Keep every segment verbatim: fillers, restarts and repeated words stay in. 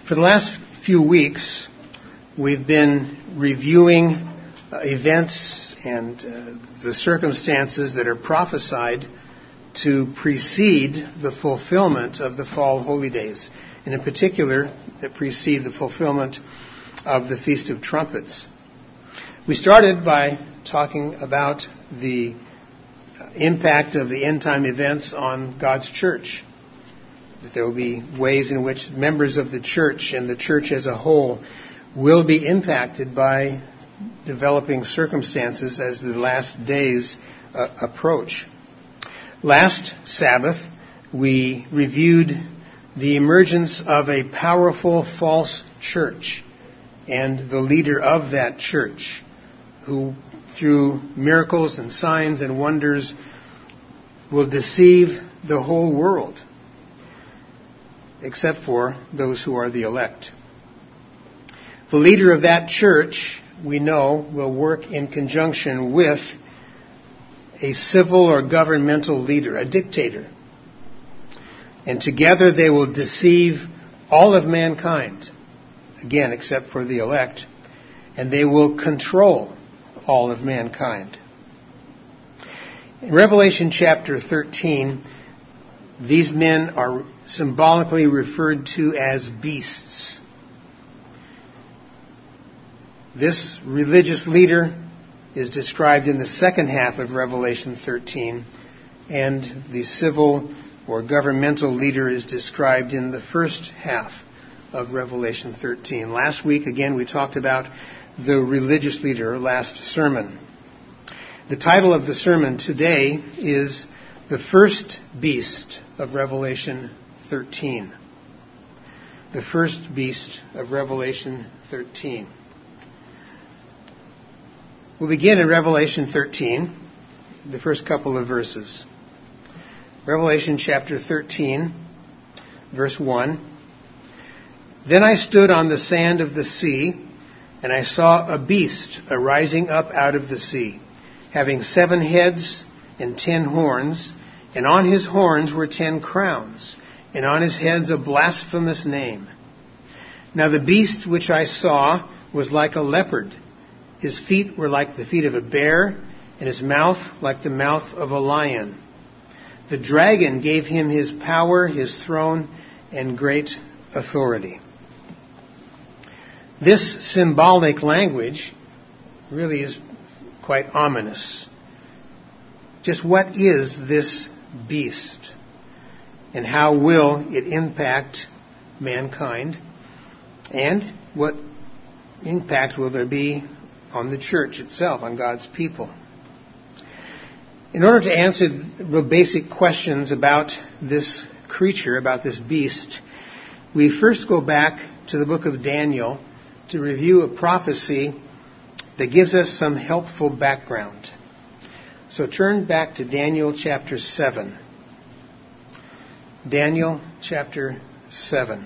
For the last few weeks, we've been reviewing uh, events and uh, the circumstances that are prophesied to precede the fulfillment of the fall holy days, and in particular, that precede the fulfillment of the Feast of Trumpets. We started by talking about the impact of the end-time events on God's church. That there will be ways in which members of the church and the church as a whole will be impacted by developing circumstances as the last days uh, approach. Last Sabbath, we reviewed the emergence of a powerful false church and the leader of that church, who through miracles and signs and wonders will deceive the whole world, except for those who are the elect. The leader of that church, we know, will work in conjunction with a civil or governmental leader, a dictator. And together they will deceive all of mankind, again, except for the elect, and they will control all of mankind. In Revelation chapter thirteen, these men are symbolically referred to as beasts. This religious leader is described in the second half of Revelation thirteen, and the civil or governmental leader is described in the first half of Revelation thirteen. Last week, again, we talked about the religious leader, last sermon. The title of the sermon today is The First Beast of Revelation thirteen. The First Beast of Revelation thirteen. We'll begin in Revelation thirteen, the first couple of verses. Revelation chapter thirteen, verse one. Then I stood on the sand of the sea, and I saw a beast arising up out of the sea, having seven heads and ten horns, and on his horns were ten crowns, and on his heads a blasphemous name. Now the beast which I saw was like a leopard. His feet were like the feet of a bear, and his mouth like the mouth of a lion. The dragon gave him his power, his throne, and great authority. This symbolic language really is quite ominous. Just what is this beast? And how will it impact mankind? And what impact will there be on the church itself, on God's people? In order to answer the basic questions about this creature, about this beast, we first go back to the book of Daniel to review a prophecy that gives us some helpful background. So turn back to Daniel chapter seven. Daniel chapter seven.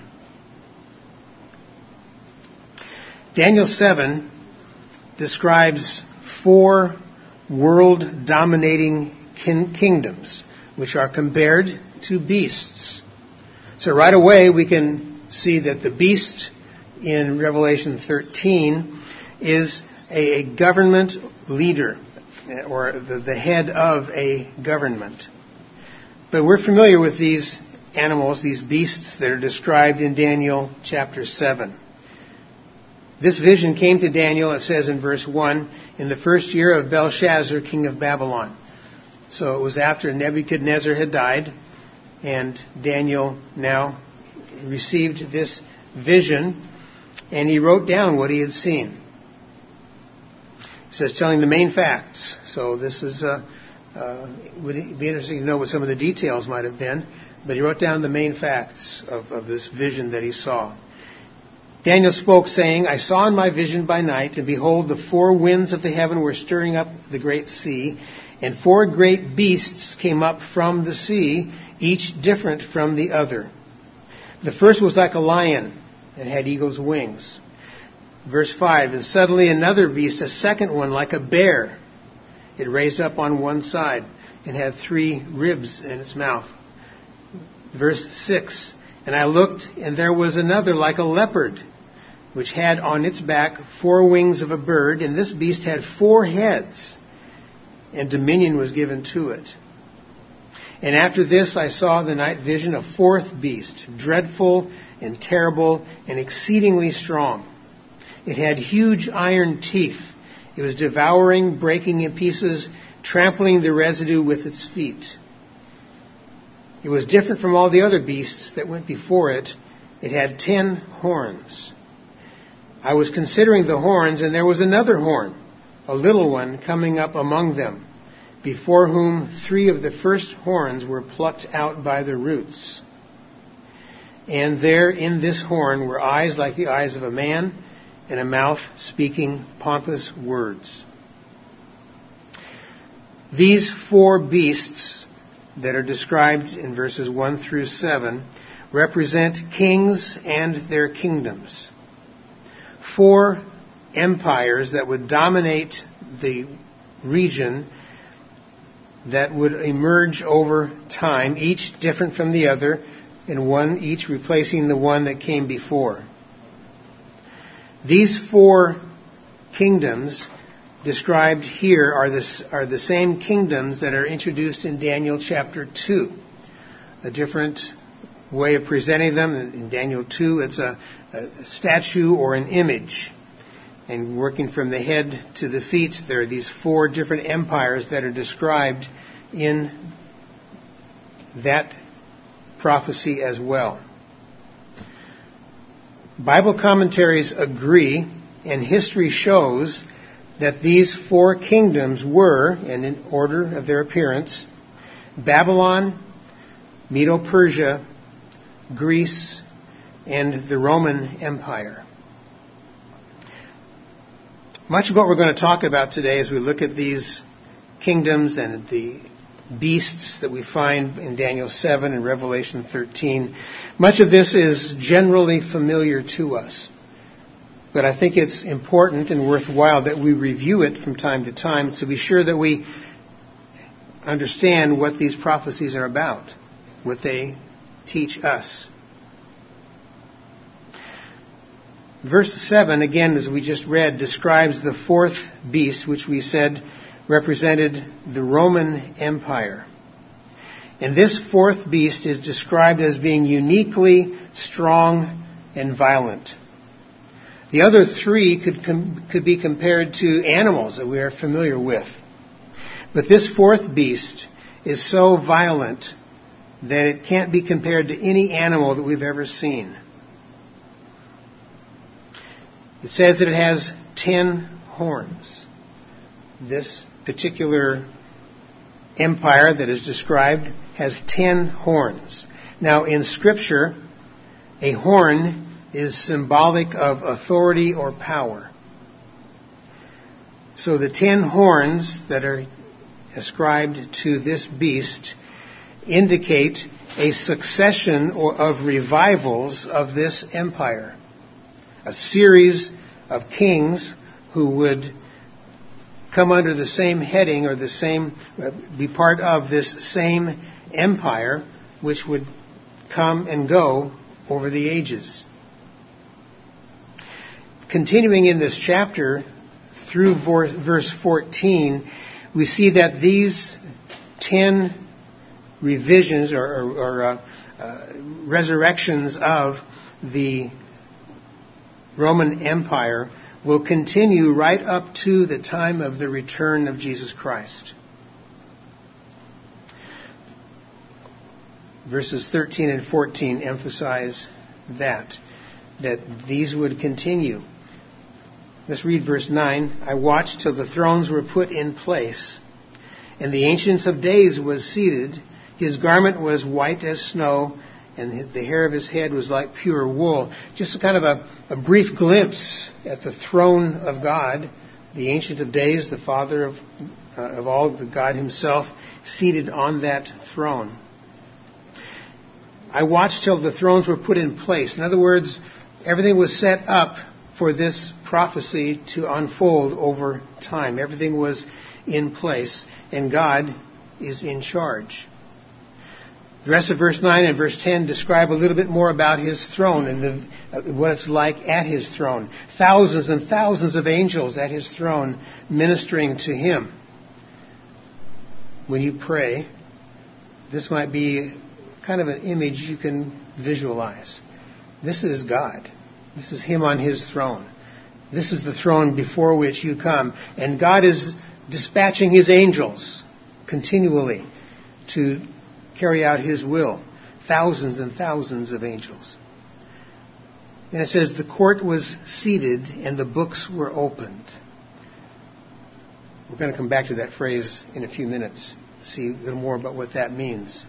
Daniel seven describes four world-dominating kin- kingdoms, which are compared to beasts. So right away we can see that the beast in Revelation thirteen is a, a government leader, or the, the head of a government. But we're familiar with these animals, these beasts that are described in Daniel chapter seven. This vision came to Daniel, it says in verse one, in the first year of Belshazzar, king of Babylon. So it was after Nebuchadnezzar had died, and Daniel now received this vision, and he wrote down what he had seen. It says, telling the main facts. So this is, uh, uh, would be interesting to know what some of the details might have been, but he wrote down the main facts of, of this vision that he saw. Daniel spoke, saying, I saw in my vision by night, and behold, the four winds of the heaven were stirring up the great sea, and four great beasts came up from the sea, each different from the other. The first was like a lion, and had eagle's wings. Verse five, and suddenly another beast, a second one, like a bear. It raised up on one side, and had three ribs in its mouth. Verse six, And I looked, and there was another like a leopard, which had on its back four wings of a bird, and this beast had four heads, and dominion was given to it. And after this I saw in the night vision a fourth beast, dreadful and terrible and exceedingly strong. It had huge iron teeth. It was devouring, breaking in pieces, trampling the residue with its feet. It was different from all the other beasts that went before it. It had ten horns. I was considering the horns, and there was another horn, a little one, coming up among them, before whom three of the first horns were plucked out by the roots. And there in this horn were eyes like the eyes of a man, and a mouth speaking pompous words. These four beasts that are described in verses one through seven represent kings and their kingdoms. Four empires that would dominate the region, that would emerge over time, each different from the other, and one each replacing the one that came before. These four kingdoms described here are the, are the same kingdoms that are introduced in Daniel chapter two. A different way of presenting them. In Daniel two, it's a, a statue or an image. And working from the head to the feet, there are these four different empires that are described in that prophecy as well. Bible commentaries agree, and history shows that these four kingdoms were, and in order of their appearance, Babylon, Medo-Persia, Greece, and the Roman Empire. Much of what we're going to talk about today as we look at these kingdoms and the beasts that we find in Daniel seven and Revelation thirteen, much of this is generally familiar to us. But I think it's important and worthwhile that we review it from time to time to be sure that we understand what these prophecies are about, what they teach us. Verse seven, again, as we just read, describes the fourth beast, which we said represented the Roman Empire. And this fourth beast is described as being uniquely strong and violent. The other three could com- could be compared to animals that we are familiar with. But this fourth beast is so violent that it can't be compared to any animal that we've ever seen. It says that it has ten horns. This particular empire that is described has ten horns. Now, in Scripture, a horn is symbolic of authority or power. So the ten horns that are ascribed to this beast indicate a succession of revivals of this empire. A series of kings who would come under the same heading or the same, be part of this same empire, which would come and go over the ages. Continuing in this chapter through verse fourteen, we see that these ten revisions or, or, or uh, uh, resurrections of the Roman Empire will continue right up to the time of the return of Jesus Christ. Verses thirteen and fourteen emphasize that, that these would continue. Let's read verse nine. I watched till the thrones were put in place, and the Ancient of Days was seated. His garment was white as snow, and the hair of his head was like pure wool. Just a kind of a, a brief glimpse at the throne of God, the Ancient of Days, the Father of, uh, of all, the God himself, seated on that throne. I watched till the thrones were put in place. In other words, everything was set up for this prophecy to unfold over time. Everything was in place, and God is in charge. The rest of verse nine and verse ten describe a little bit more about his throne and the, uh, what it's like at his throne. Thousands and thousands of angels at his throne ministering to him. When you pray, this might be kind of an image you can visualize. This is God. This is him on his throne. This is the throne before which you come. And God is dispatching his angels continually to carry out his will. Thousands and thousands of angels. And it says the court was seated and the books were opened. We're going to come back to that phrase in a few minutes, see a little more about what that means.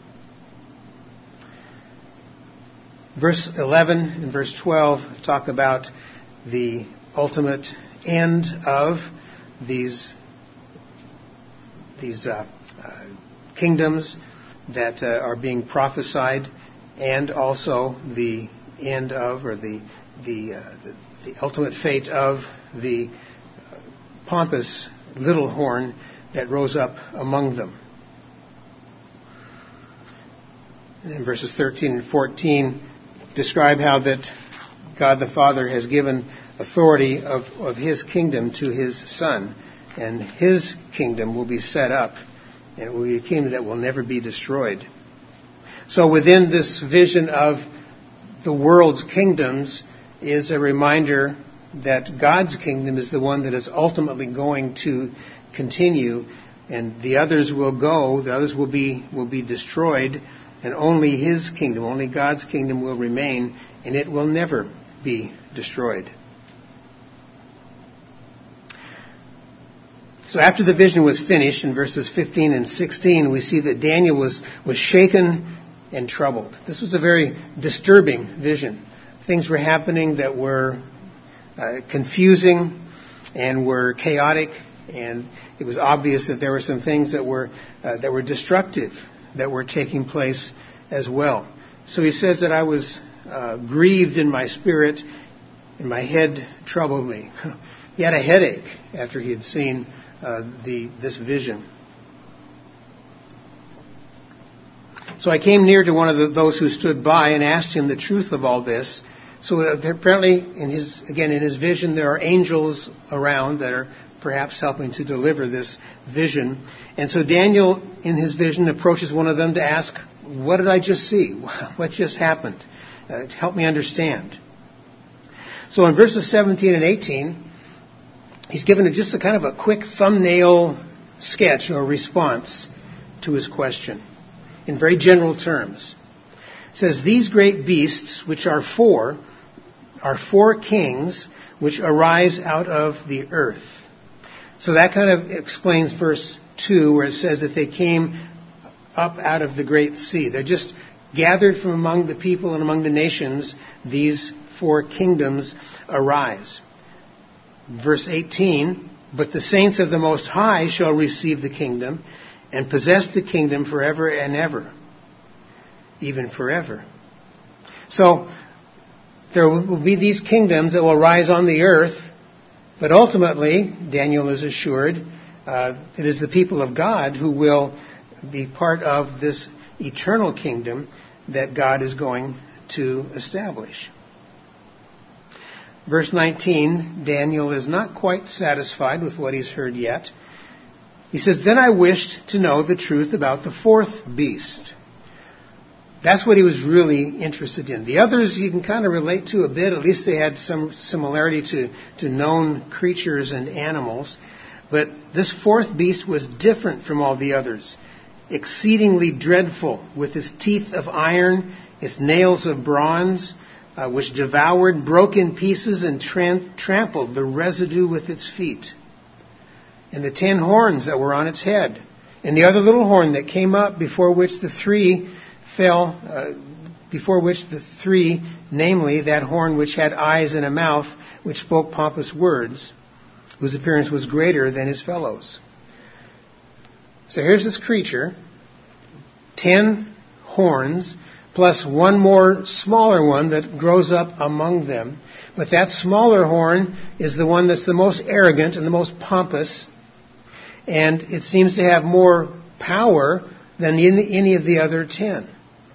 Verse eleven and verse twelve talk about the ultimate end of these, these uh, uh, kingdoms that uh, are being prophesied, and also the end of, or the the, uh, the, the ultimate fate of the uh, pompous little horn that rose up among them. And in verses thirteen and fourteen describe how that God the Father has given authority of, of his kingdom to his Son, and his kingdom will be set up, and it will be a kingdom that will never be destroyed. So within this vision of the world's kingdoms is a reminder that God's kingdom is the one that is ultimately going to continue, and the others will go, the others will be will be destroyed, and only his kingdom, only God's kingdom will remain, and it will never be destroyed. So after the vision was finished, in verses fifteen and sixteen, we see that Daniel was, was shaken and troubled. This was a very disturbing vision. Things were happening that were uh, confusing and were chaotic, and it was obvious that there were some things that were uh, that were destructive that were taking place as well. So he says that I was uh, grieved in my spirit, and my head troubled me. He had a headache after he had seen uh, the this vision. So I came near to one of the, those who stood by and asked him the truth of all this. So apparently, in his again in his vision, there are angels around that are perhaps helping to deliver this vision. And so Daniel, in his vision, approaches one of them to ask, what did I just see? What just happened? Uh, help me understand. So in verses seventeen and eighteen, he's given just a kind of a quick thumbnail sketch or response to his question in very general terms. It says, these great beasts, which are four, are four kings which arise out of the earth. So that kind of explains verse two, where it says that they came up out of the great sea. They're just gathered from among the people and among the nations. These four kingdoms arise. Verse eighteen, but the saints of the Most High shall receive the kingdom and possess the kingdom forever and ever, even forever. So there will be these kingdoms that will rise on the earth, but ultimately, Daniel is assured, uh, it is the people of God who will be part of this eternal kingdom that God is going to establish. Verse nineteen, Daniel is not quite satisfied with what he's heard yet. He says, then I wished to know the truth about the fourth beast. That's what he was really interested in. The others you can kind of relate to a bit. At least they had some similarity to, to known creatures and animals. But this fourth beast was different from all the others. Exceedingly dreadful, with its teeth of iron, its nails of bronze, uh, which devoured, broke in pieces, and tram- trampled the residue with its feet. And the ten horns that were on its head, and the other little horn that came up, before which the three fell, uh, before which the three, namely that horn which had eyes and a mouth, which spoke pompous words, whose appearance was greater than his fellows. So here's this creature, ten horns, plus one more smaller one that grows up among them. But that smaller horn is the one that's the most arrogant and the most pompous, and it seems to have more power than in any of the other ten.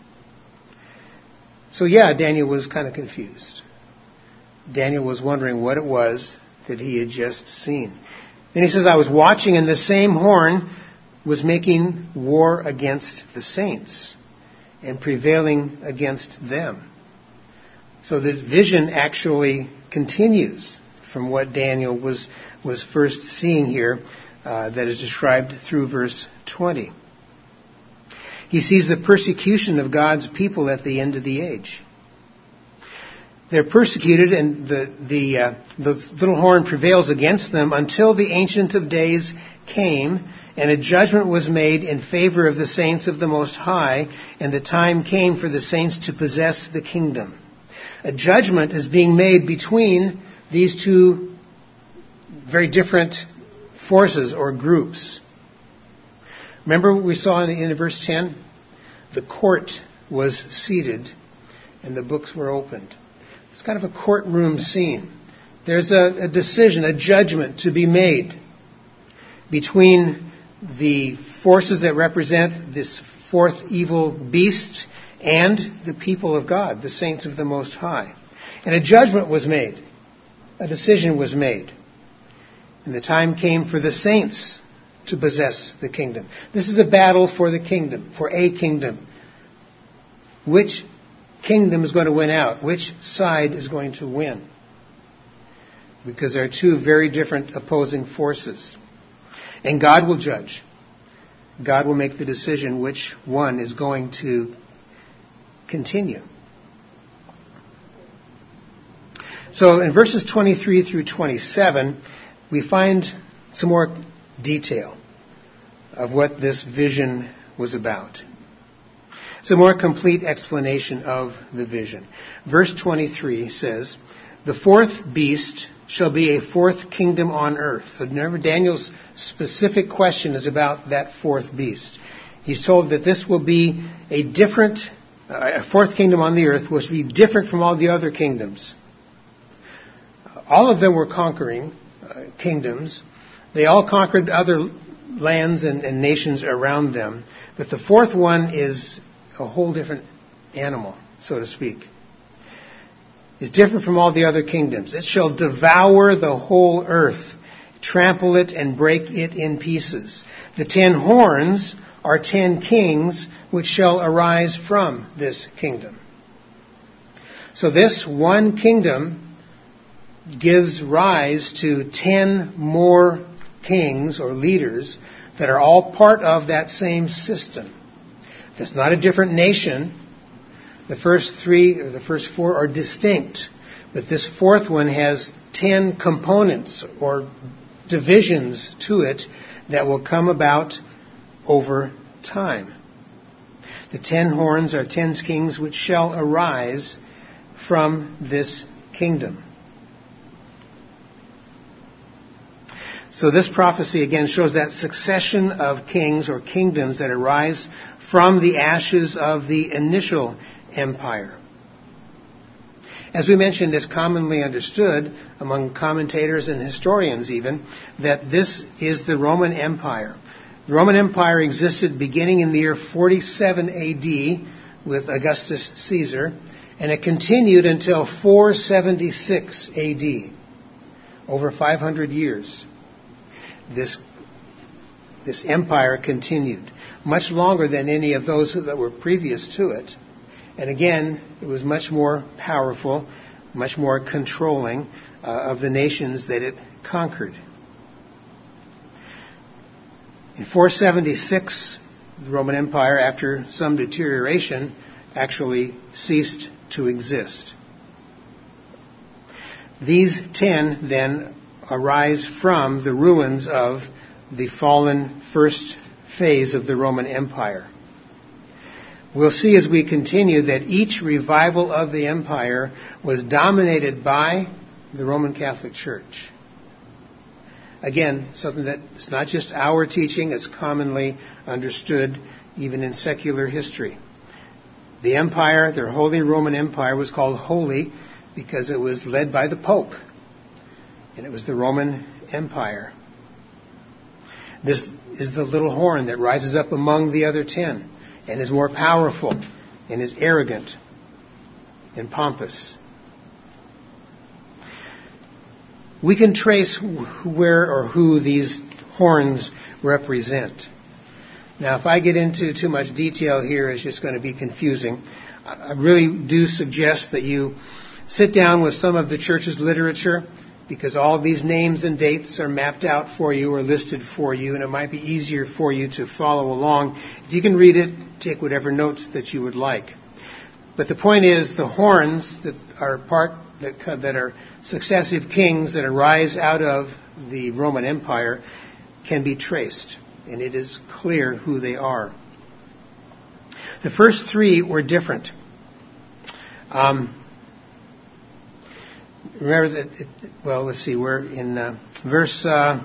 So yeah, Daniel was kind of confused. Daniel was wondering what it was that he had just seen. Then he says, I was watching, and the same horn was making war against the saints and prevailing against them. So the vision actually continues from what Daniel was, was first seeing here, uh, that is described through verse twenty. He sees the persecution of God's people at the end of the age. They're persecuted, and the the, uh, the little horn prevails against them until the Ancient of Days came, and a judgment was made in favor of the saints of the Most High, and the time came for the saints to possess the kingdom. A judgment is being made between these two very different forces or groups. Remember what we saw in, in verse ten? The court was seated and the books were opened. It's kind of a courtroom scene. There's a, a decision, a judgment to be made between the forces that represent this fourth evil beast and the people of God, the saints of the Most High. And a judgment was made. A decision was made. And the time came for the saints to possess the kingdom. This is a battle for the kingdom, for a kingdom. Which kingdom is going to win out? Which side is going to win? Because there are two very different opposing forces. And God will judge. God will make the decision which one is going to continue. So in verses twenty-three through twenty-seven, we find some more detail of what this vision was about. It's a more complete explanation of the vision. Verse twenty-three says, the fourth beast shall be a fourth kingdom on earth. So remember, Daniel's specific question is about that fourth beast. He's told that this will be a different, uh, a fourth kingdom on the earth, which will be different from all the other kingdoms. All of them were conquering uh, kingdoms. They all conquered other lands and, and nations around them. But the fourth one is a whole different animal, so to speak. It's different from all the other kingdoms. It shall devour the whole earth, trample it and break it in pieces. The ten horns are ten kings which shall arise from this kingdom. So this one kingdom gives rise to ten more kings or leaders that are all part of that same system. It's not a different nation. The first three or the first four are distinct, but this fourth one has ten components or divisions to it that will come about over time. The ten horns are ten kings which shall arise from this kingdom. So this prophecy again shows that succession of kings or kingdoms that arise from the ashes of the initial empire. As we mentioned, it's commonly understood among commentators and historians even that this is the Roman Empire. The Roman Empire existed beginning in the year forty-seven A D with Augustus Caesar, and it continued until four seventy-six A D, over five hundred years. This, this empire continued much longer than any of those that were previous to it. And again, it was much more powerful, much more controlling uh, of the nations that it conquered. In four seventy-six, the Roman Empire, after some deterioration, actually ceased to exist. These ten, then, arise from the ruins of the fallen first phase of the Roman Empire. We'll see as we continue that each revival of the empire was dominated by the Roman Catholic Church. Again, something that is not just our teaching, it's commonly understood even in secular history. The empire, their Holy Roman Empire, was called holy because it was led by the Pope. And it was the Roman Empire. This is the little horn that rises up among the other ten and is more powerful and is arrogant and pompous. We can trace where or who these horns represent. Now, if I get into too much detail here, it's just going to be confusing. I really do suggest that you sit down with some of the church's literature, because all of these names and dates are mapped out for you or listed for you, and it might be easier for you to follow along. If you can read it, take whatever notes that you would like. But the point is, the horns that are part that, that are successive kings that arise out of the Roman Empire can be traced, and it is clear who they are. The first three were different. Um, remember that, it, well, let's see, we're in uh, verse uh,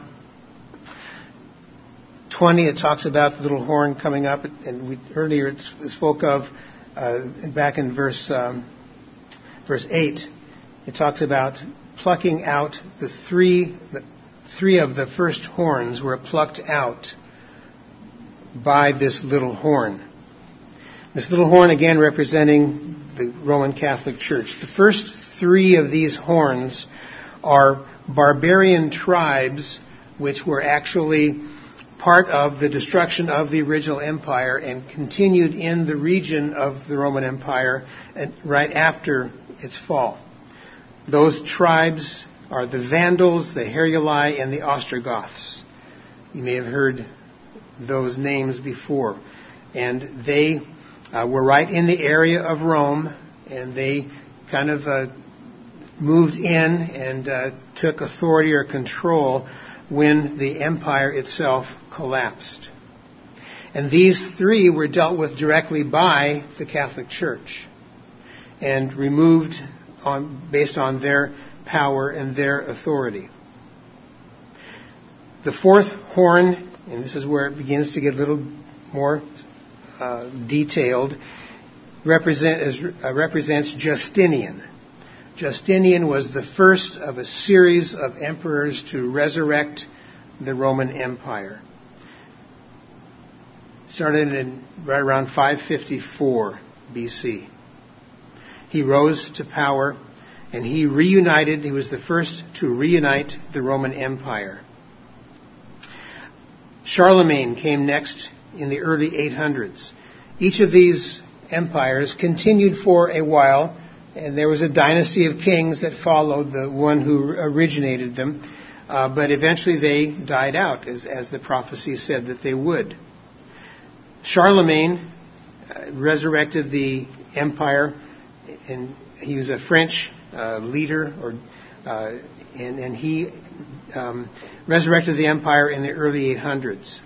twenty, it talks about the little horn coming up, and we, earlier it spoke of, uh, back in verse, um, verse eight, it talks about plucking out the three, the three of the first horns were plucked out by this little horn. This little horn again representing the Roman Catholic Church. The first three of these horns are barbarian tribes which were actually part of the destruction of the original empire and continued in the region of the Roman Empire right after its fall. Those tribes are the Vandals, the Heruli, and the Ostrogoths. You may have heard those names before. And they uh, were right in the area of Rome, and they kind of uh, moved in and uh, took authority or control when the empire itself collapsed. And these three were dealt with directly by the Catholic Church and removed on, based on their power and their authority. The fourth horn, and this is where it begins to get a little more uh, detailed, represent, is, uh, represents Justinian. Justinian was the first of a series of emperors to resurrect the Roman Empire. Started in right around five fifty-four B C. He rose to power and he reunited, he was the first to reunite the Roman Empire. Charlemagne came next in the early eight hundreds. Each of these empires continued for a while, and there was a dynasty of kings that followed the one who originated them, uh, but eventually they died out, as, as the prophecy said that they would. Charlemagne uh, resurrected the empire, and he was a French uh, leader, or uh, and, and he um, resurrected the empire in the early eight hundreds.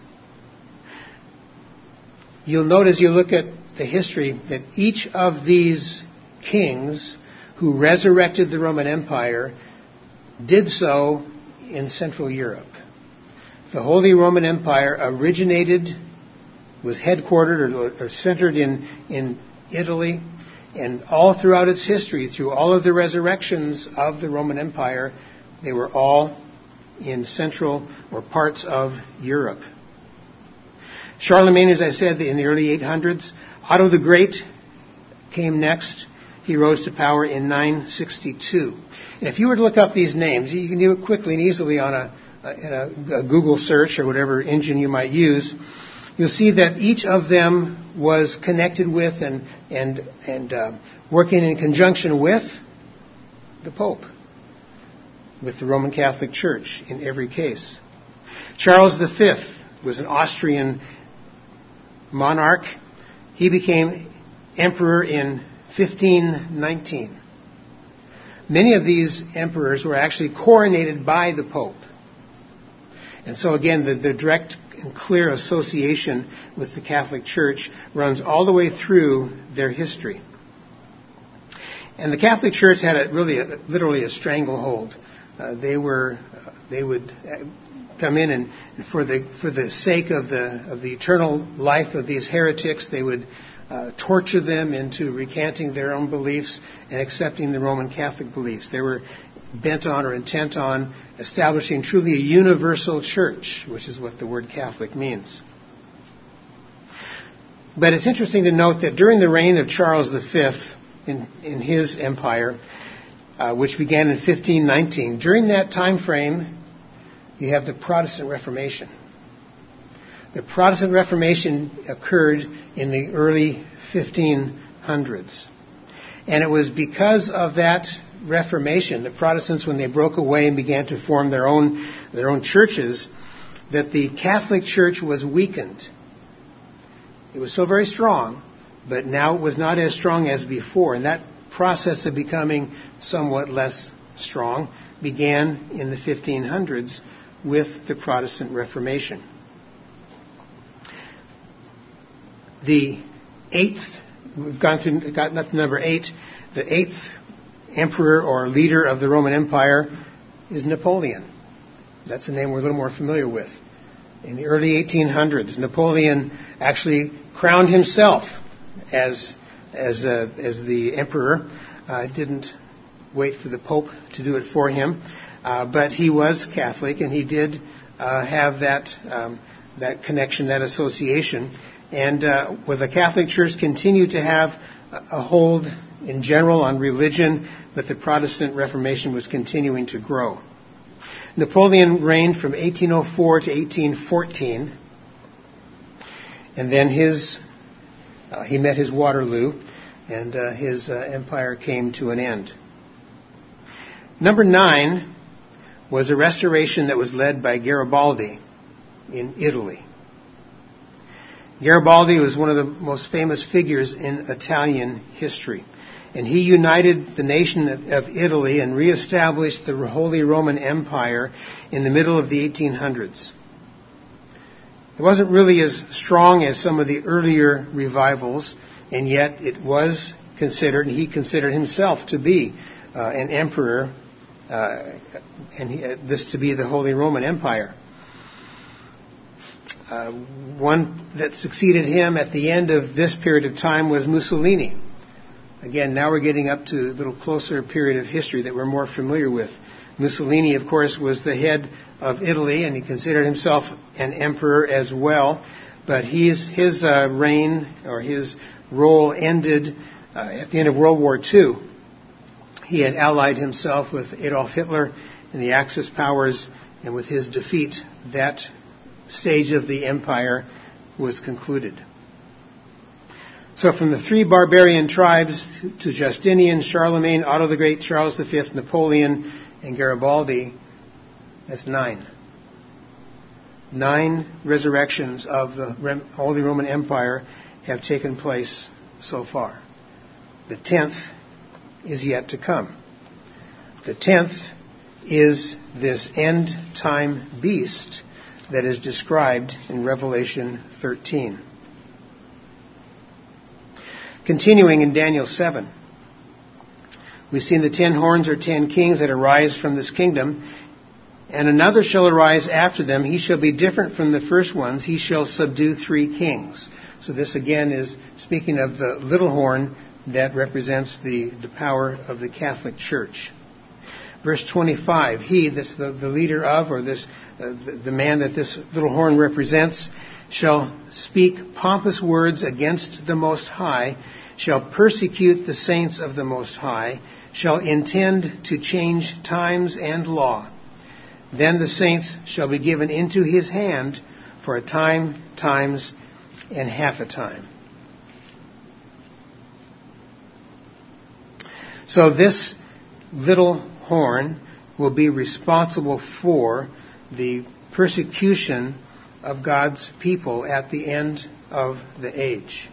You'll note as you look at the history that each of these kings who resurrected the Roman Empire did so in Central Europe. The Holy Roman Empire originated, was headquartered or, or centered in, in Italy, and all throughout its history, through all of the resurrections of the Roman Empire, they were all in Central or parts of Europe. Charlemagne, as I said, in the early eight hundreds. Otto the Great came next. He rose to power in nine sixty-two. And if you were to look up these names, you can do it quickly and easily on a, a, a Google search or whatever engine you might use. You'll see that each of them was connected with and and and uh, working in conjunction with the Pope, with the Roman Catholic Church in every case. Charles the Fifth was an Austrian monarch. He became emperor in fifteen nineteen. Many of these emperors were actually coronated by the Pope. And so again, the, the direct and clear association with the Catholic Church runs all the way through their history. And the Catholic Church had a, really, a, literally a stranglehold. Uh, they were, uh, they would come in and for the for the sake of the of the eternal life of these heretics, they would uh, torture them into recanting their own beliefs and accepting the Roman Catholic beliefs. They were bent on or intent on establishing truly a universal church, which is what the word Catholic means. But it's interesting to note that during the reign of Charles the Fifth in, in his empire, uh, which began in fifteen nineteen, during that time frame, you have the Protestant Reformation. The Protestant Reformation occurred in the early fifteen hundreds. And it was because of that Reformation, the Protestants, when they broke away and began to form their own, their own churches, that the Catholic Church was weakened. It was still very strong, but now it was not as strong as before. And that process of becoming somewhat less strong began in the fifteen hundreds with the Protestant Reformation. The eighth, we've gone through, gotten up to number eight, the eighth emperor or leader of the Roman Empire is Napoleon. That's a name we're a little more familiar with. In the early eighteen hundreds, Napoleon actually crowned himself as as uh, as the emperor. Uh, didn't wait for the Pope to do it for him, uh, but he was Catholic, and he did uh, have that um, that connection, that association. And uh, with the Catholic Church continued to have a hold in general on religion, but the Protestant Reformation was continuing to grow. Napoleon reigned from eighteen oh four to eighteen fourteen, and then his uh, he met his Waterloo, and uh, his uh, empire came to an end. Number nine was a restoration that was led by Garibaldi in Italy. Garibaldi was one of the most famous figures in Italian history. And he united the nation of Italy and reestablished the Holy Roman Empire in the middle of the eighteen hundreds. It wasn't really as strong as some of the earlier revivals, and yet it was considered, and he considered himself to be uh, an emperor, uh, and he, uh, this to be the Holy Roman Empire. Uh, one that succeeded him at the end of this period of time was Mussolini. Again, now we're getting up to a little closer period of history that we're more familiar with. Mussolini, of course, was the head of Italy, and he considered himself an emperor as well. But his, his uh, reign, or his role, ended uh, at the end of World War Two. He had allied himself with Adolf Hitler and the Axis powers, and with his defeat, that stage of the empire was concluded. So from the three barbarian tribes to Justinian, Charlemagne, Otto the Great, Charles the Fifth, Napoleon, and Garibaldi, that's nine. Nine resurrections of the Holy Roman Empire have taken place so far. The tenth is yet to come. The tenth is this end-time beast that is described in Revelation thirteen. Continuing in Daniel seven, we've seen the ten horns or ten kings that arise from this kingdom, and another shall arise after them. He shall be different from the first ones. He shall subdue three kings. So this again is speaking of the little horn that represents the, the power of the Catholic Church. Verse twenty-five, he, this the, the leader of, or this uh, the, the man that this little horn represents, shall speak pompous words against the Most High, shall persecute the saints of the Most High, shall intend to change times and law. Then the saints shall be given into his hand for a time, times, and half a time. So this little horn will be responsible for the persecution of God's people at the end of the age.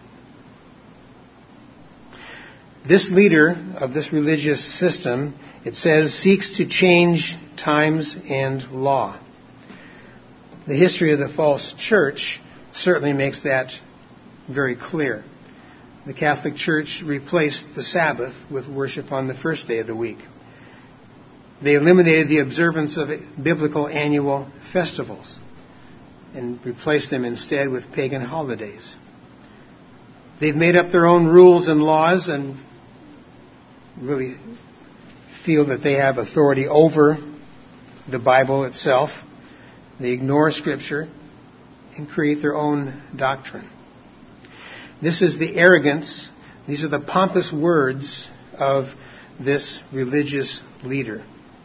This leader of this religious system, it says, seeks to change times and law. The history of the false church certainly makes that very clear. The Catholic Church replaced the Sabbath with worship on the first day of the week. They eliminated the observance of biblical annual festivals and replaced them instead with pagan holidays. They've made up their own rules and laws and really feel that they have authority over the Bible itself. They ignore Scripture and create their own doctrine. This is the arrogance, these are the pompous words of this religious leader.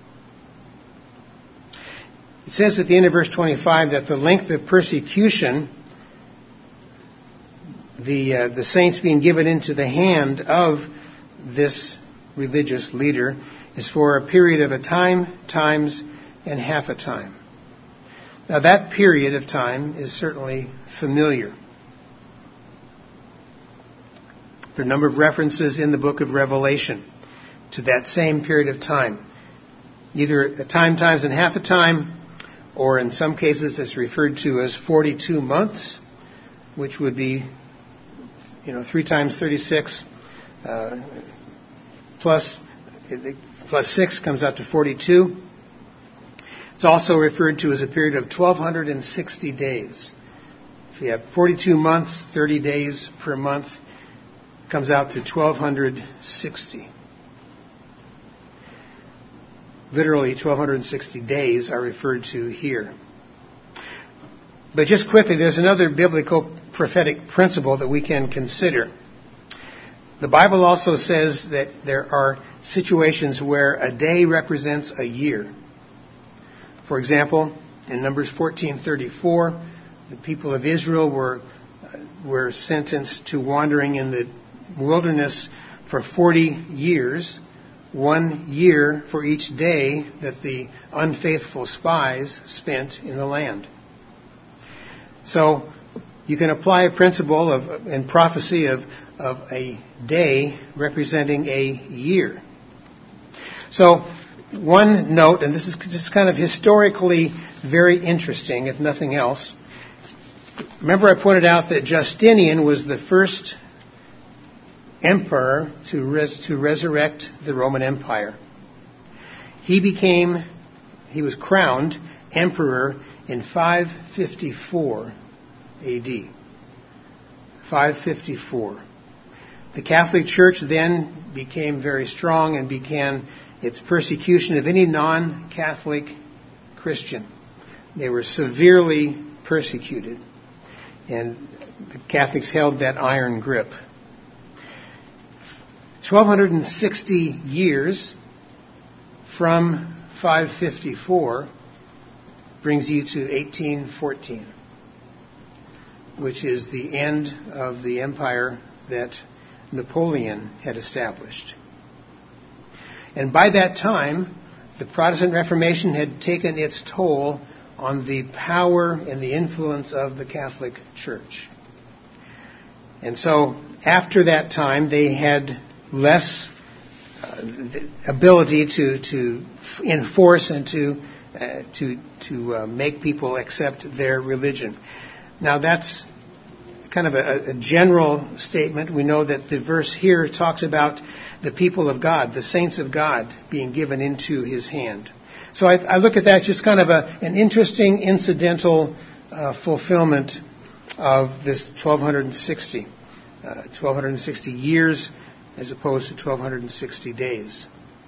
It says at the end of verse twenty-five that the length of persecution, the uh, the saints being given into the hand of this religious leader, is for a period of a time, times, and half a time. Now that period of time is certainly familiar. There are a number of references in the book of Revelation to that same period of time. Either a time, times, and half a time, or in some cases it's referred to as forty-two months, which would be, you know, three times thirty-six, uh, plus, plus six comes out to forty-two. It's also referred to as a period of twelve sixty days. If you have forty-two months, thirty days per month, comes out to twelve sixty. Literally, twelve sixty days are referred to here. But just quickly, there's another biblical prophetic principle that we can consider. The Bible also says that there are situations where a day represents a year. For example, in Numbers fourteen thirty-four, the people of Israel were were sentenced to wandering in the wilderness for forty years. One year for each day that the unfaithful spies spent in the land. So you can apply a principle of in prophecy of, of a day representing a year. So one note, and this is just kind of historically very interesting, if nothing else. Remember I pointed out that Justinian was the first emperor to res- to resurrect the Roman Empire. He became, he was crowned emperor in five fifty-four A D. five fifty-four. The Catholic Church then became very strong and began its persecution of any non-Catholic Christian. They were severely persecuted, and the Catholics held that iron grip. twelve sixty years from five fifty-four brings you to eighteen fourteen, which is the end of the empire that Napoleon had established. And by that time, the Protestant Reformation had taken its toll on the power and the influence of the Catholic Church. And so, after that time, they had less uh, ability to to enforce and to uh, to to uh, make people accept their religion. Now that's kind of a, a general statement. We know that the verse here talks about the people of God, the saints of God, being given into His hand. So I, I look at that just kind of a, an interesting incidental uh, fulfillment of this twelve sixty, uh, twelve sixty years, as opposed to twelve sixty days.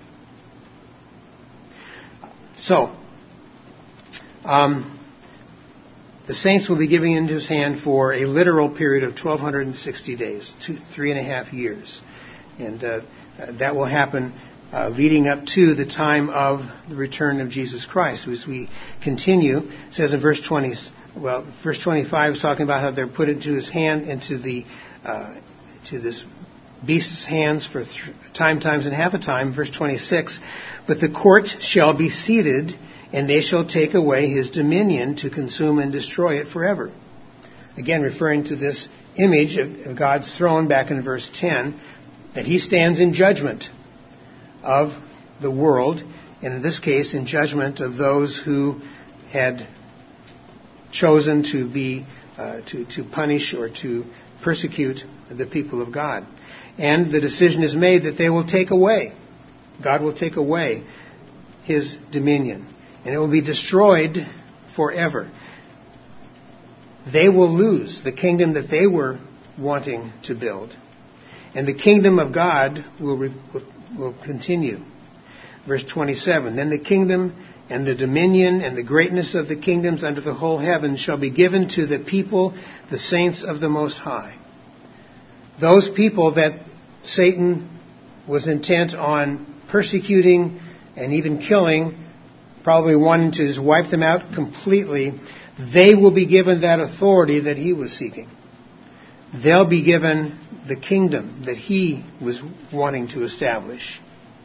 So, um, the saints will be giving into His hand for a literal period of twelve sixty days, two, three and a half years. And uh, that will happen uh, leading up to the time of the return of Jesus Christ. As we continue, it says in verse twenty, well, verse twenty-five is talking about how they're put into His hand, into the, uh, to this beast's hands for th- time, times, and half a time. Verse twenty-six, but the court shall be seated, and they shall take away his dominion to consume and destroy it forever. Again, referring to this image of God's throne back in verse ten, that He stands in judgment of the world, and in this case, in judgment of those who had chosen to be uh, to, to punish or to persecute the people of God. And the decision is made that they will take away, God will take away His dominion, and it will be destroyed forever. They will lose the kingdom that they were wanting to build, and the kingdom of God will, will, will continue. Verse twenty-seven, then the kingdom and the dominion and the greatness of the kingdoms under the whole heaven shall be given to the people, the saints of the Most High. Those people that Satan was intent on persecuting and even killing, probably wanting to just wipe them out completely, they will be given that authority that he was seeking. They'll be given the kingdom that he was wanting to establish.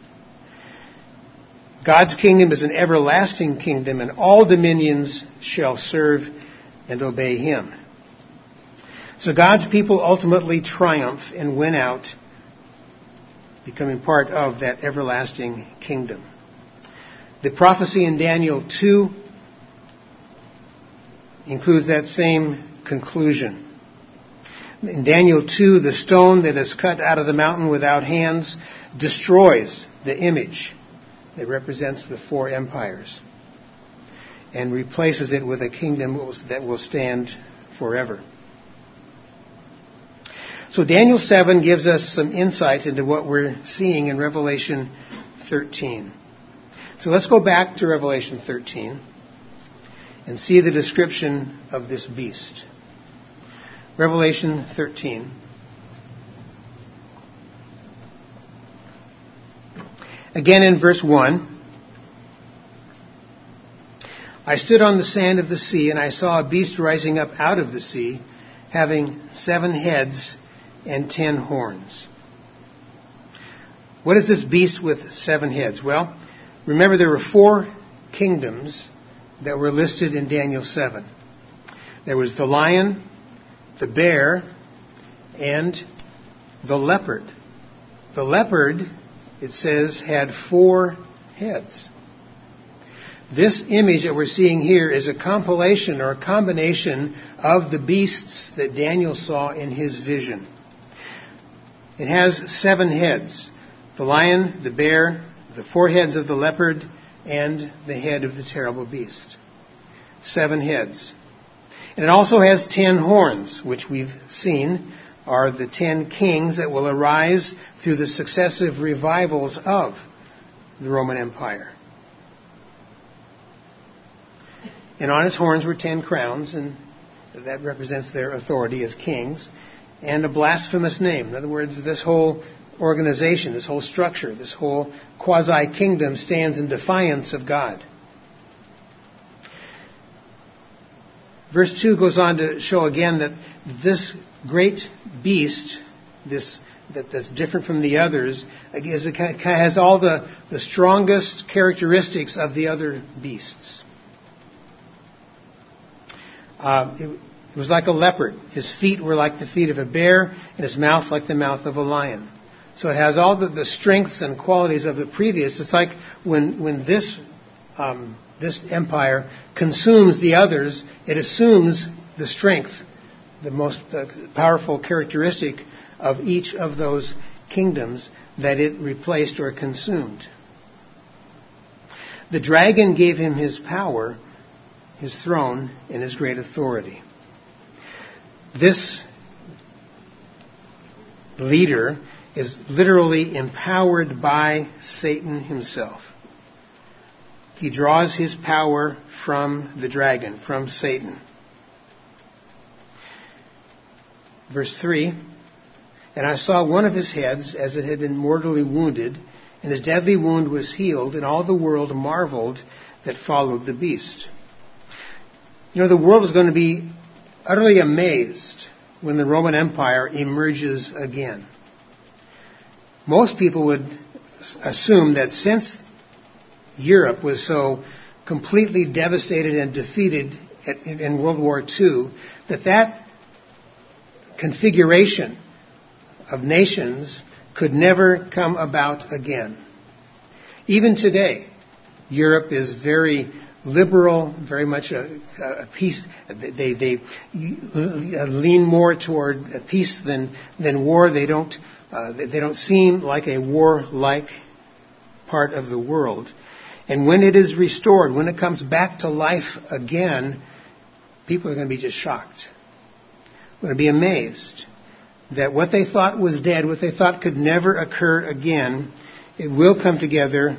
God's kingdom is an everlasting kingdom, and all dominions shall serve and obey him. So God's people ultimately triumph and win out, becoming part of that everlasting kingdom. The prophecy in Daniel two includes that same conclusion. In Daniel two, the stone that is cut out of the mountain without hands destroys the image that represents the four empires and replaces it with a kingdom that will stand forever. So Daniel seven gives us some insight into what we're seeing in Revelation thirteen. So let's go back to Revelation thirteen and see the description of this beast. Revelation thirteen. Again in verse one. I stood on the sand of the sea, and I saw a beast rising up out of the sea, having seven heads and ten horns. What is this beast with seven heads? Well, remember there were four kingdoms that were listed in Daniel seven. There was the lion, the bear, and the leopard. The leopard, it says, had four heads. This image that we're seeing here is a compilation or a combination of the beasts that Daniel saw in his vision. It has seven heads: the lion, the bear, the four heads of the leopard, and the head of the terrible beast. Seven heads. And it also has ten horns, which we've seen are the ten kings that will arise through the successive revivals of the Roman Empire. And on its horns were ten crowns, and that represents their authority as kings, and a blasphemous name. In other words, this whole organization, this whole structure, this whole quasi-kingdom stands in defiance of God. Verse two goes on to show again that this great beast, this that, that's different from the others, is, it has all the, the strongest characteristics of the other beasts. Uh, it, it was like a leopard. His feet were like the feet of a bear, and his mouth like the mouth of a lion. So it has all the, the strengths and qualities of the previous. It's like when when this um, this empire consumes the others, it assumes the strength, the most uh, powerful characteristic of each of those kingdoms that it replaced or consumed. The dragon gave him his power, his throne, and his great authority. This leader is literally empowered by Satan himself. He draws his power from the dragon, from Satan. Verse three, and I saw one of his heads as it had been mortally wounded, and his deadly wound was healed, and all the world marveled that followed the beast. You know, the world is going to be utterly amazed when the Roman Empire emerges again. Most people would assume that since Europe was so completely devastated and defeated at, in World War Two, that that configuration of nations could never come about again. Even today, Europe is very liberal, very much a, a peace. They, they lean more toward peace than than war. They don't uh, they don't seem like a war-like part of the world. And when it is restored, when it comes back to life again, people are going to be just shocked. They're going to be amazed that what they thought was dead, what they thought could never occur again, it will come together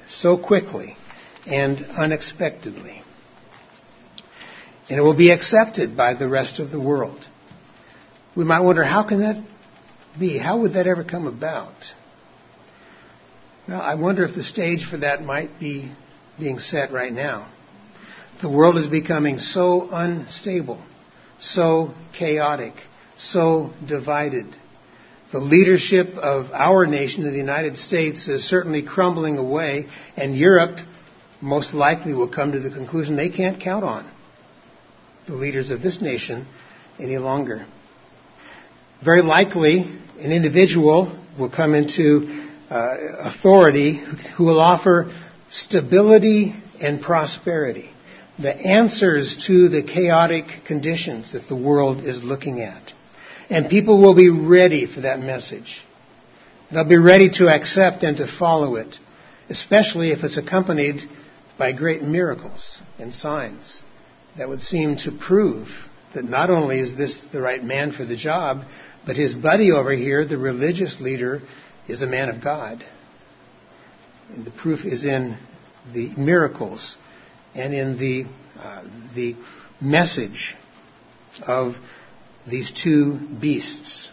so quickly and unexpectedly. And it will be accepted by the rest of the world. We might wonder, how can that be? How would that ever come about? Well, I wonder if the stage for that might be being set right now. The world is becoming so unstable, so chaotic, so divided. The leadership of our nation, of the United States, is certainly crumbling away, and Europe most likely will come to the conclusion they can't count on the leaders of this nation any longer. Very likely, an individual will come into uh, authority who will offer stability and prosperity, the answers to the chaotic conditions that the world is looking at. And people will be ready for that message. They'll be ready to accept and to follow it, especially if it's accompanied by great miracles and signs that would seem to prove that not only is this the right man for the job, but his buddy over here, the religious leader, is a man of God. And the proof is in the miracles and in the uh, the message of these two beasts.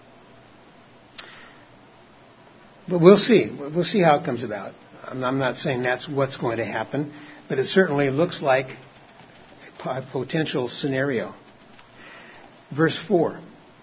But we'll see. We'll see how it comes about. I'm not saying that's what's going to happen, but it certainly looks like a potential scenario. Verse four.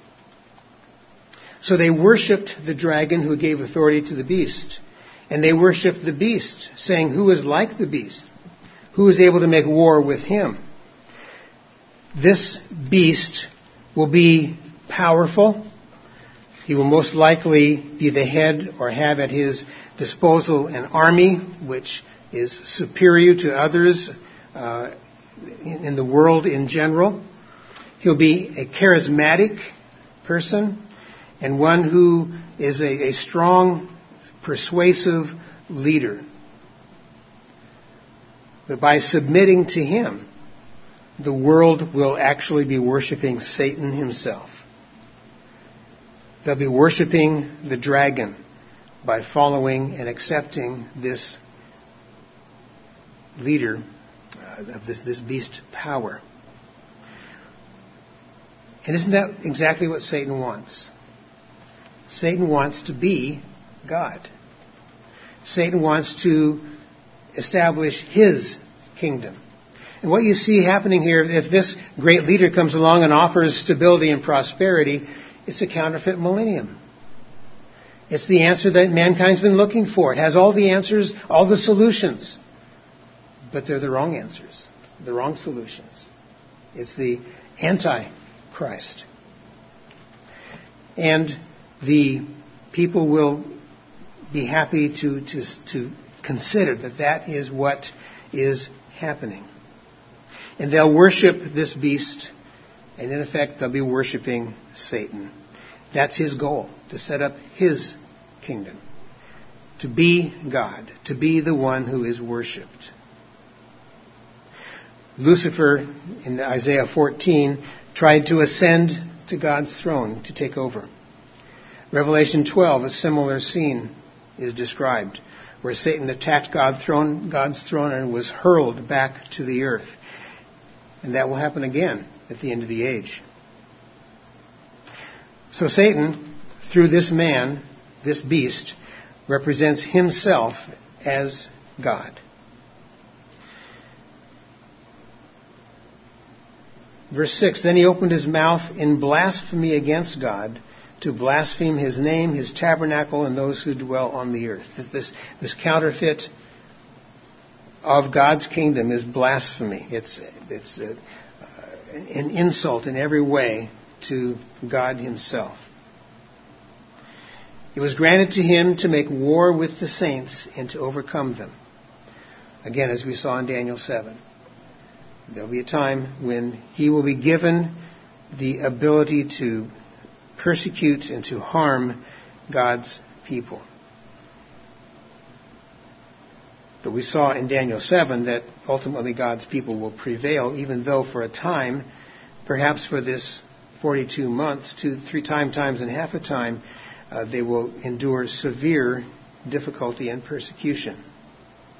So they worshipped the dragon who gave authority to the beast. And they worshipped the beast, saying, who is like the beast? Who is able to make war with him? This beast will be powerful. He will most likely be the head or have at his disposal an army which is superior to others uh, in, in the world in general. He'll be a charismatic person and one who is a, a strong, persuasive leader. But by submitting to him, the world will actually be worshiping Satan himself. They'll be worshiping the dragon by following and accepting this leader uh, of this, this beast power. And isn't that exactly what Satan wants? Satan wants to be God. Satan wants to establish his kingdom. And what you see happening here, if this great leader comes along and offers stability and prosperity, it's a counterfeit millennium. It's the answer that mankind's been looking for. It has all the answers, all the solutions. But they're the wrong answers, the wrong solutions. It's the Antichrist. And the people will be happy to, to, to consider that that is what is happening. And they'll worship this beast, and in effect they'll be worshiping Satan. That's his goal, to set up his kingdom, to be God, to be the one who is worshipped. Lucifer, in Isaiah fourteen, tried to ascend to God's throne to take over. Revelation twelve, a similar scene is described, where Satan attacked God's throne, God's throne and was hurled back to the earth. And that will happen again at the end of the age. So Satan, through this man, this beast, represents himself as God. Verse six, then he opened his mouth in blasphemy against God, to blaspheme his name, his tabernacle, and those who dwell on the earth. This, this counterfeit of God's kingdom is blasphemy. It's, it's a, uh, an insult in every way to God himself. It was granted to him to make war with the saints and to overcome them. Again, as we saw in Daniel seven. There will be a time when he will be given the ability to persecute and to harm God's people. But we saw in Daniel seven that ultimately God's people will prevail, even though for a time, perhaps for this forty-two months, two, three time, times and half a time, uh, they will endure severe difficulty and persecution.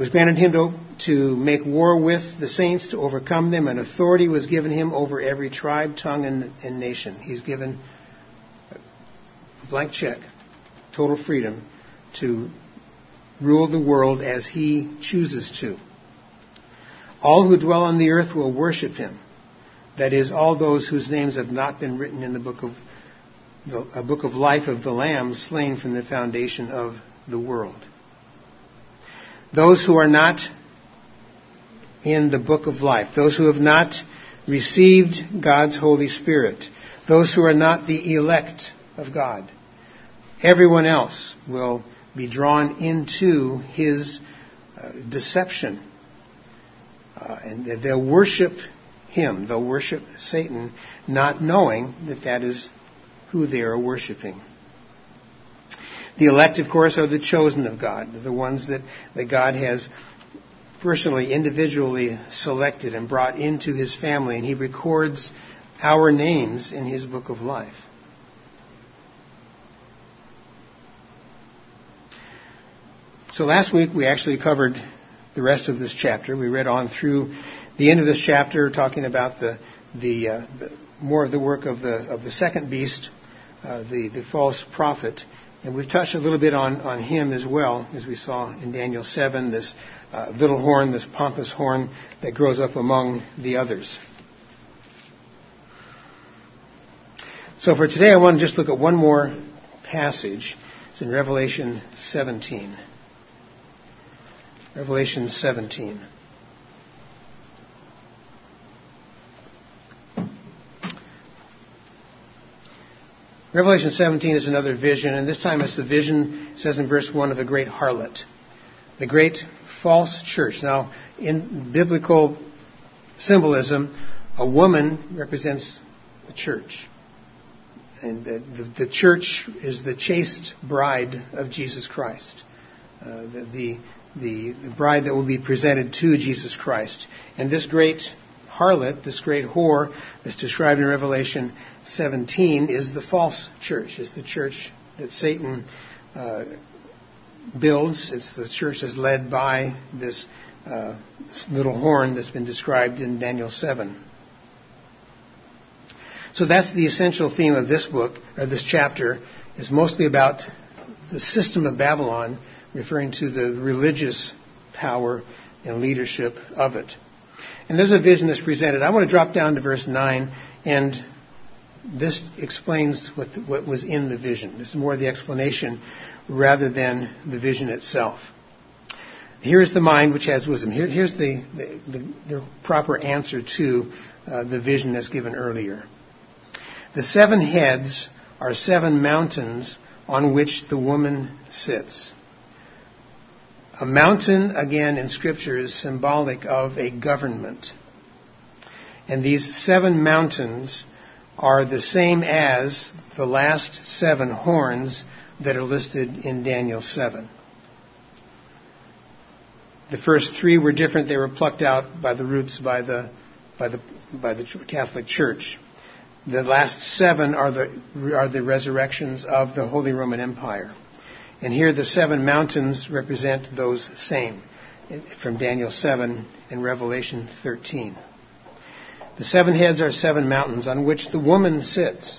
was granted him to, to make war with the saints, to overcome them, and authority was given him over every tribe, tongue, and, and nation. He's given a blank check, total freedom to rule the world as he chooses to. All who dwell on the earth will worship him. That is, all those whose names have not been written in the book of the a book of life of the Lamb slain from the foundation of the world. Those who are not in the book of life, those who have not received God's Holy Spirit, those who are not the elect of God, everyone else will be drawn into his uh, deception. Uh, and they'll worship him. They'll worship Satan, not knowing that that is who they are worshiping. The elect, of course, are the chosen of God, the ones that, that God has personally, individually selected and brought into his family, and he records our names in his book of life. So last week we actually covered the rest of this chapter. We read on through the end of this chapter, talking about the the, uh, the more of the work of the of the second beast, uh, the the false prophet, and we've touched a little bit on on him as well, as we saw in Daniel seven. This uh, little horn, this pompous horn that grows up among the others. So for today, I want to just look at one more passage. It's in Revelation seventeen. Revelation seventeen. Revelation seventeen is another vision, and this time it's the vision, it says in verse one, of the great harlot, the great false church. Now, in biblical symbolism, a woman represents the church. And the, the, the church is the chaste bride of Jesus Christ. Uh, the, the The, the bride that will be presented to Jesus Christ. And this great harlot, this great whore that's described in Revelation seventeen is the false church. It's the church that Satan uh, builds. It's the church that's led by this, uh, this little horn that's been described in Daniel seven. So that's the essential theme of this book, or this chapter, is mostly about the system of Babylon, referring to the religious power and leadership of it. And there's a vision that's presented. I want to drop down to verse nine, and this explains what, the, what was in the vision. This is more the explanation rather than the vision itself. Here is the mind which has wisdom. Here, here's the, the, the, the proper answer to uh, the vision that's given earlier. The seven heads are seven mountains on which the woman sits. A mountain, again, in Scripture is symbolic of a government. And these seven mountains are the same as the last seven horns that are listed in Daniel seven. The first three were different. They were plucked out by the roots by the by the by the Catholic Church. The last seven are the are the resurrections of the Holy Roman Empire. And here the seven mountains represent those same from Daniel seven and Revelation thirteen. The seven heads are seven mountains on which the woman sits.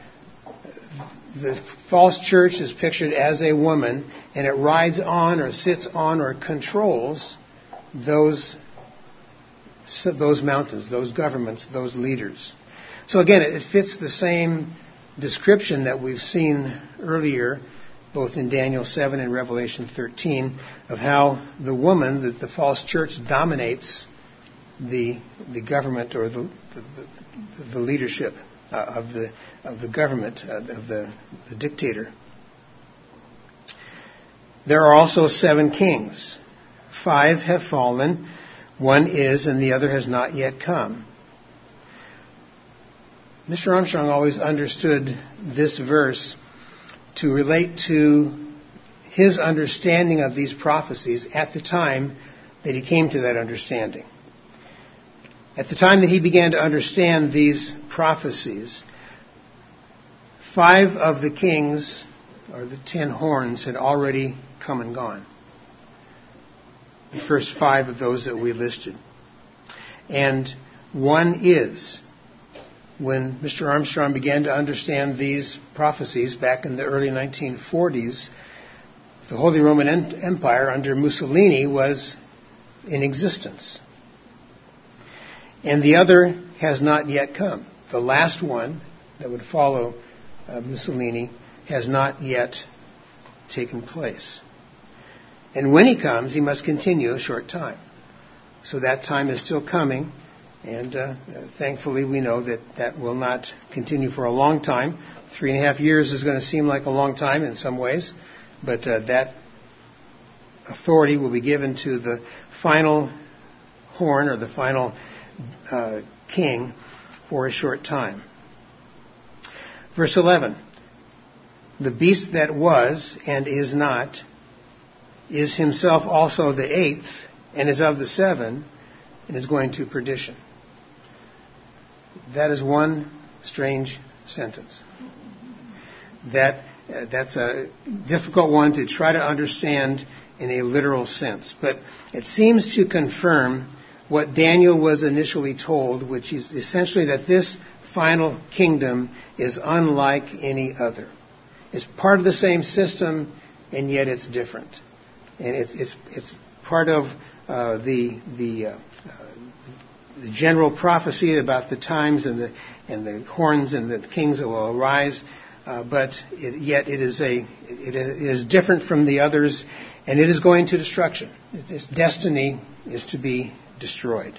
The false church is pictured as a woman, and it rides on or sits on or controls those, those mountains, those governments, those leaders. So again, it fits the same description that we've seen earlier, both in Daniel seven and Revelation thirteen, of how the woman, the, the false church, dominates the the government or the the, the leadership uh, of the of the government uh, of the, the dictator. There are also seven kings. Five have fallen, one is, and the other has not yet come. Mister Armstrong always understood this verse to relate to his understanding of these prophecies at the time that he came to that understanding. At the time that he began to understand these prophecies, five of the kings, or the ten horns, had already come and gone. the first five of those that we listed. And one is, when Mister Armstrong began to understand these prophecies back in the early nineteen forties, the Holy Roman Empire under Mussolini was in existence. And the other has not yet come. The last one that would follow uh, Mussolini has not yet taken place. And when he comes, he must continue a short time. So that time is still coming, and uh, thankfully we know that that will not continue for a long time. Three and a half years is going to seem like a long time in some ways, but uh, that authority will be given to the final horn or the final uh, king for a short time. Verse eleven. The beast that was and is not is himself also the eighth and is of the seven and is going to perdition. That is one strange sentence. That uh, that's a difficult one to try to understand in a literal sense, but it seems to confirm what Daniel was initially told, which is essentially that this final kingdom is unlike any other. It's part of the same system, and yet it's different. And it's it's, it's part of uh, the the, uh, uh, the general prophecy about the times and the and the horns and the kings that will arise. Uh, but it, yet it is a it is different from the others, and it is going to destruction. Its destiny is to be destroyed.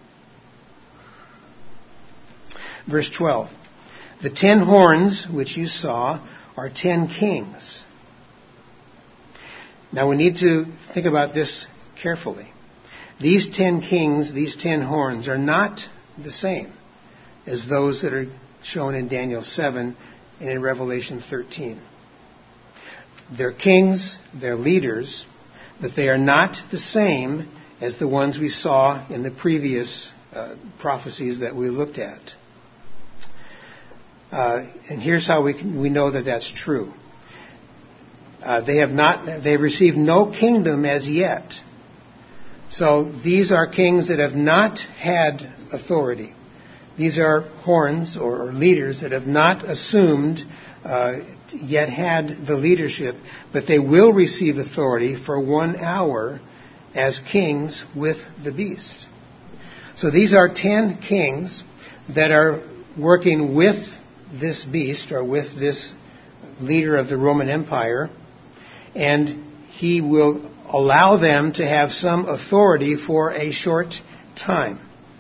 Verse twelve. The ten horns which you saw are ten kings. Now we need to think about this carefully. These ten kings, these ten horns, are not the same as those that are shown in Daniel seven and in Revelation thirteen. They're kings, they're leaders, but they are not the same as the ones we saw in the previous uh, prophecies that we looked at. Uh, and here's how we can, we know that that's true. Uh, they have not, they've received no kingdom as yet. So these are kings that have not had authority. These are horns or, or leaders that have not assumed, uh, yet had the leadership, but they will receive authority for one hour as kings with the beast. So these are ten kings that are working with this beast or with this leader of the Roman Empire, and he will allow them to have some authority for a short time.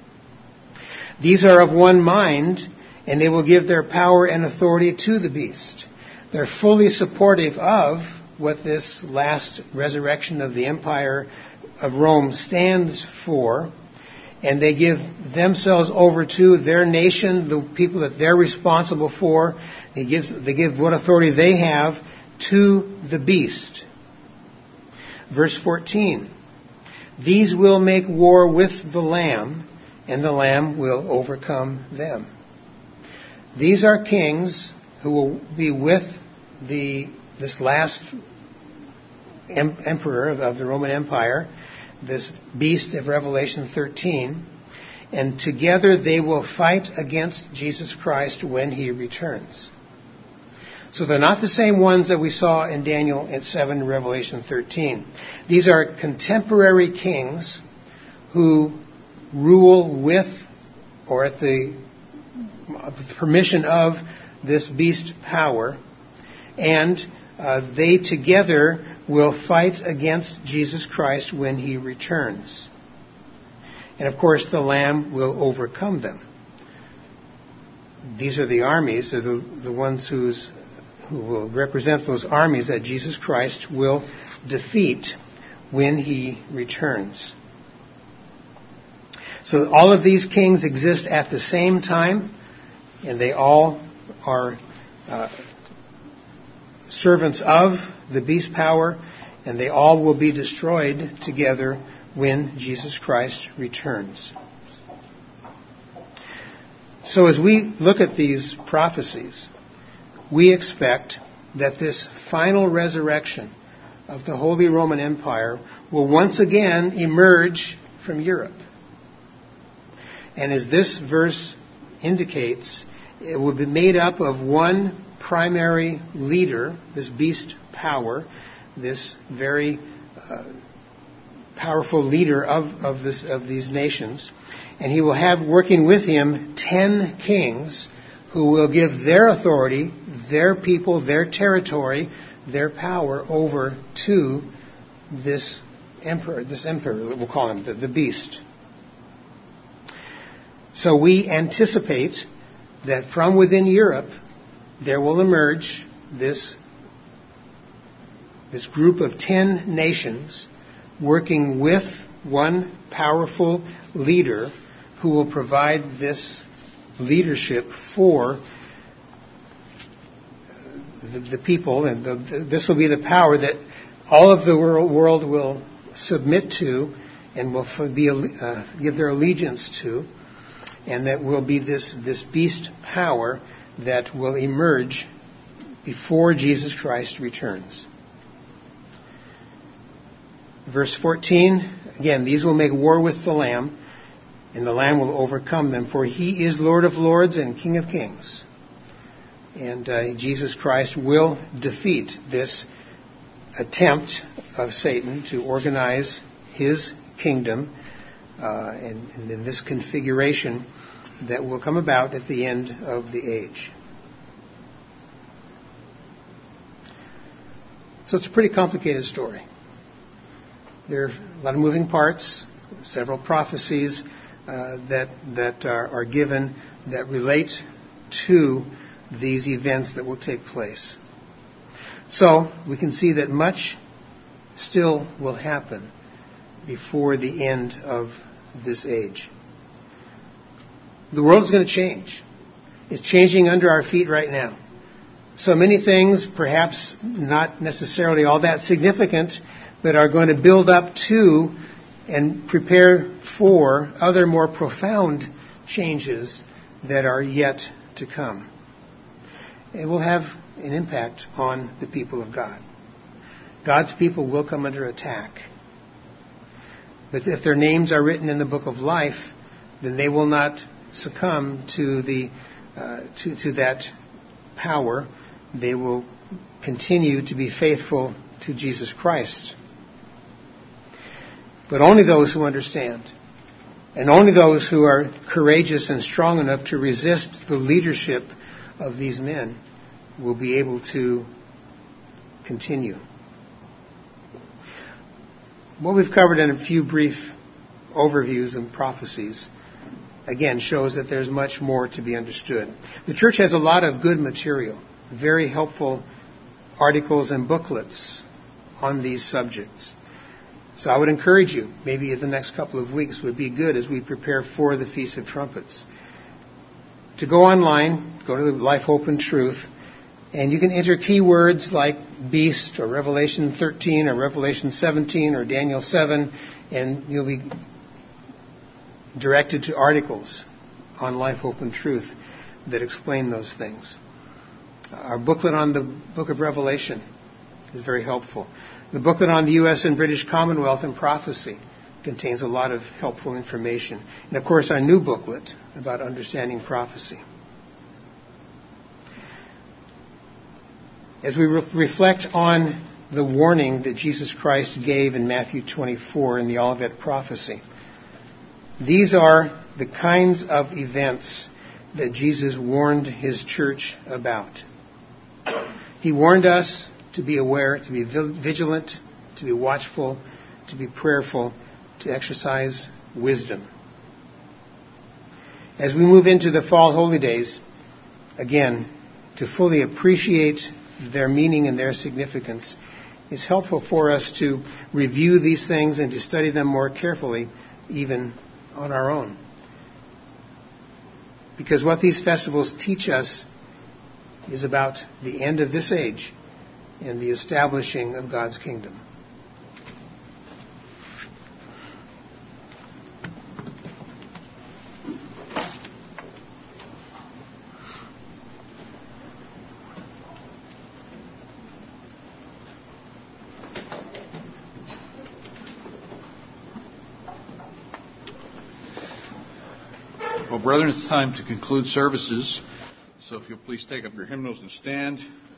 These are of one mind, and they will give their power and authority to the beast. They're fully supportive of what this last resurrection of the Empire of Rome stands for, and they give themselves over to their nation, the people that they're responsible for. They give, they give what authority they have to the beast. Verse fourteen. These will make war with the Lamb, and the Lamb will overcome them. These are kings who will be with the this last em- emperor of, of the Roman Empire, this beast of Revelation thirteen, and together they will fight against Jesus Christ when he returns. So they're not the same ones that we saw in Daniel at seven and Revelation thirteen. These are contemporary kings who rule with or at the permission of this beast power, and uh, they together will fight against Jesus Christ when he returns. And of course the Lamb will overcome them. These are the armies, they're the, the ones who's, who will represent those armies that Jesus Christ will defeat when he returns. So all of these kings exist at the same time, and they all are uh, servants of the beast power, and they all will be destroyed together when Jesus Christ returns. So as we look at these prophecies, we expect that this final resurrection of the Holy Roman Empire will once again emerge from Europe. And as this verse indicates, it will be made up of one primary leader, this beast power, this very uh, powerful leader of, of, this, of these nations. And he will have working with him ten kings who will give their authority, their people, their territory, their power over to this emperor, this emperor, we'll call him the, the beast. So we anticipate that from within Europe there will emerge this, this group of ten nations working with one powerful leader who will provide this leadership for the, the people, and the, the, this will be the power that all of the world, world will submit to and will be, uh, give their allegiance to, and that will be this, this beast power that will emerge before Jesus Christ returns. Verse fourteen, again, these will make war with the Lamb, and the Lamb will overcome them, for he is Lord of lords and King of kings. And uh, Jesus Christ will defeat this attempt of Satan to organize his kingdom uh, and, and in this configuration that will come about at the end of the age. So it's a pretty complicated story. There are a lot of moving parts, several prophecies uh, that that are, are given that relate to these events that will take place. So we can see that much still will happen before the end of this age. The world is going to change. It's changing under our feet right now. So many things, perhaps not necessarily all that significant, but are going to build up to and prepare for other more profound changes that are yet to come. It will have an impact on the people of God. God's people will come under attack. But if their names are written in the book of life, then they will not succumb to the uh, to, to that power. They will continue to be faithful to Jesus Christ. But only those who understand, and only those who are courageous and strong enough to resist the leadership of these men will be able to continue. What we've covered in a few brief overviews and prophecies, again, shows that there's much more to be understood. The church has a lot of good material, very helpful articles and booklets on these subjects. So I would encourage you, maybe in the next couple of weeks would be good as we prepare for the Feast of Trumpets, to go online, go to the Life, Hope, and Truth, and you can enter keywords like beast or Revelation thirteen or Revelation seventeen or Daniel seven, and you'll be directed to articles on Life, Hope, and Truth that explain those things. Our booklet on the book of Revelation is very helpful. The booklet on the U S and British Commonwealth and Prophecy contains a lot of helpful information. And of course, our new booklet about understanding prophecy. As we re- reflect on the warning that Jesus Christ gave in Matthew twenty-four in the Olivet Prophecy, these are the kinds of events that Jesus warned his church about. He warned us to be aware, to be vigilant, to be watchful, to be prayerful, to exercise wisdom. As we move into the fall holy days, again, to fully appreciate their meaning and their significance, it's helpful for us to review these things and to study them more carefully, even on our own. Because what these festivals teach us is about the end of this age and the establishing of God's kingdom. brethren, it's time to conclude services. So if you'll please take up your hymnals and stand.